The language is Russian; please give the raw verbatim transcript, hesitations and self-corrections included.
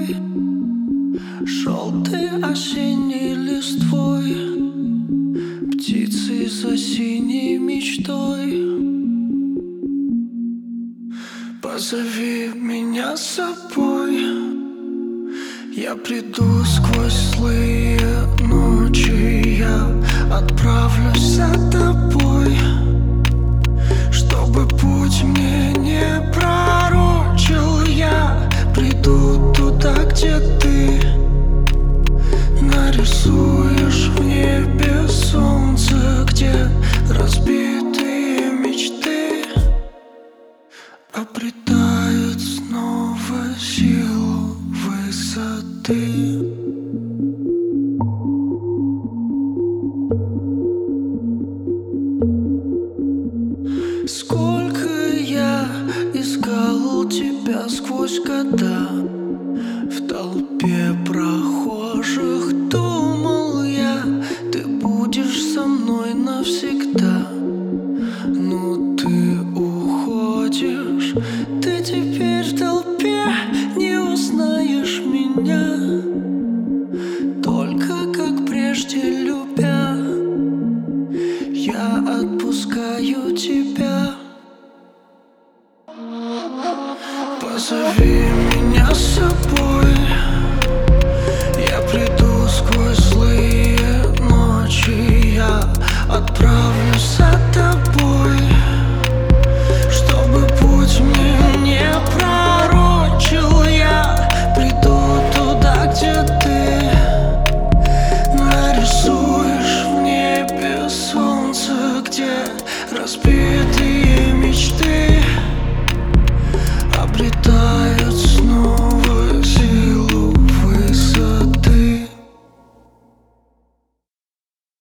тобой, желтой осенней листвой, птицей за синей мечтой. Позови меня с собой, я приду сквозь злые ночи, я отправлюсь за тобой, чтобы путь мне не пророчил. Я приду туда, где ты нарисуешь в небе солнце, где разбитые мечты обретают снова силу высоты. Сколько я искал тебя сквозь года в толпе прав.